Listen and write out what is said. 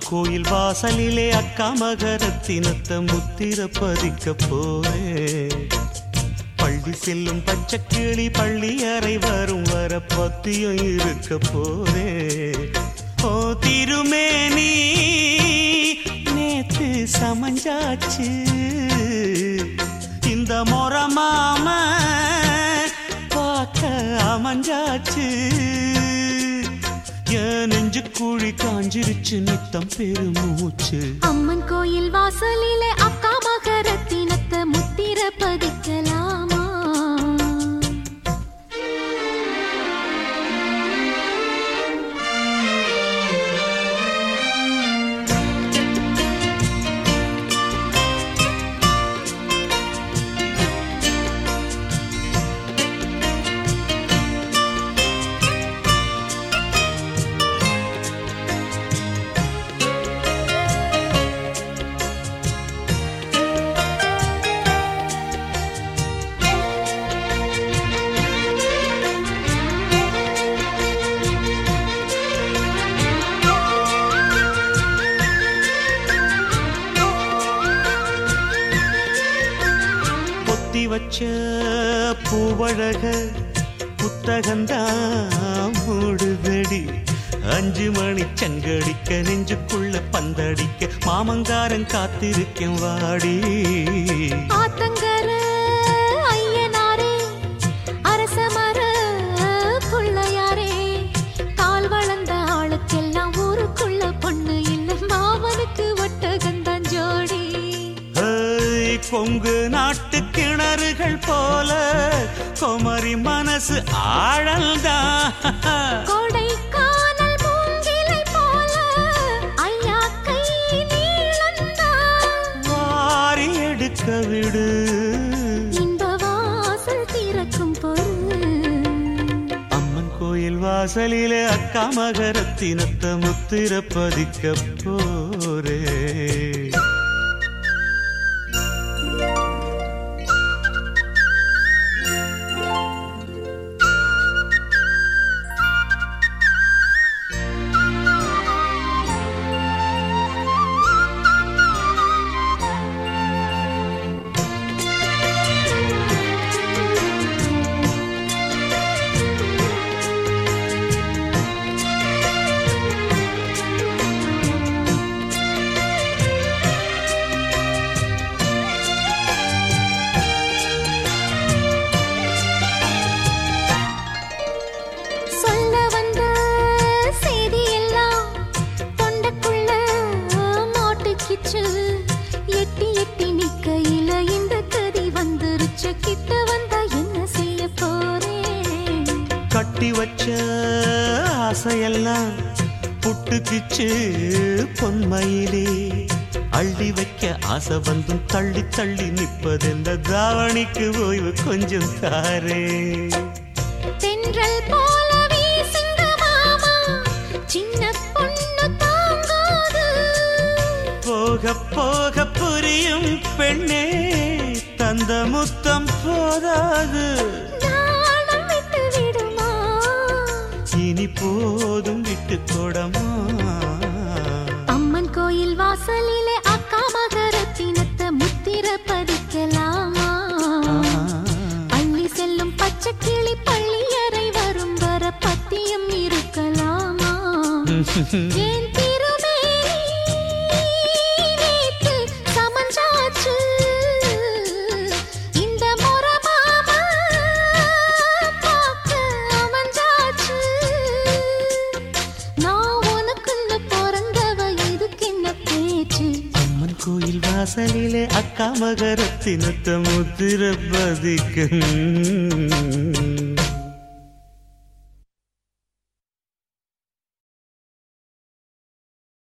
கோயில் வாசலிலே அக்கா மகரத்தினத்தை முத்திர பதிக்க போரே. பள்ளி செல்லும் பச்சைக்கிளி பள்ளி அறை வரும் வர பத்தியம் இருக்க போரே. ஓ திருமேனி நேத்து சமஞ்சாச்சு, இந்த மொரமாம பார்க்க அமைஞ்சாச்சு. என் நெஞ்சு கூழி காஞ்சிருச்சு நித்தம் பெருமூச்சு. அம்மன் கோயில் வாசலிலே அக்கா மகரத்தினத்தை முத்திர பதிக்கலாமா? வச்ச பூவழக புத்தகந்தான் மூடுதடி. 5 மணி சங்கடிக்க நெஞ்சுக்குள்ள பந்தடிக்க மாமங்காரன் காத்திருக்கேன் வாடி. ஆத்தங்கர ஐயனாரே அரசமர புள்ளையாரே, கால் வளர்ந்த ஆளுக்கெல்லாம் ஊருக்குள்ள பொண்ணு இல்லை, மாமனுக்கு ஒட்டகந்தான் ஜோடி. கொங்கு நாட்டு கிணறுகள் போல குமரி மனசு ஆழல்தான், கொடைக்கானல் மூங்கிலை போல ஐயா கை நீளந்தான். வாரி எடுக்க விடு இந்த வாசல் திறக்கும் பொருள். அம்மன் கோயில் வாசலிலே அக்கா மகரத்தினத்தை முத்திர பதிக்க போரே. எட்டி எட்டி நிக்கையில இந்த கதி வந்துருச்சு, கிட்ட வந்தா என்ன செய்ய போறேன்? கட்டி வச்ச ஆசையெல்லாம் புட்டுக்கிச்சு பொன்மையிலே, அள்ளி வைக்க ஆசை வந்தும் தள்ளி தள்ளி நிற்பதெந்த தாவணிக்கு ஓய்வு கொஞ்சம் தாரே. தென்றல் போல வீசுங்க மாமா, சின்ன பொண்ணு தாங்காது. போக போக புரியும் பெண்ணே தந்த முத்தம் போதாது, நாணம் விட்டு விடுமா? இனி போதும் விட்டு கொடமா. அம்மன் கோயில் வாசலிலே அக்கா மகரத்தினத்தை முத்திர பதிக்கலாமா? அள்ளி செல்லும் பச்சைக்கிளி பள்ளி அறை வரும் வர பத்தியம் இருக்கலாமா? ஏன் கோயில் வாசலிலே அக்கா மகரத்தினத்தை முத்திர பதிக்கும்.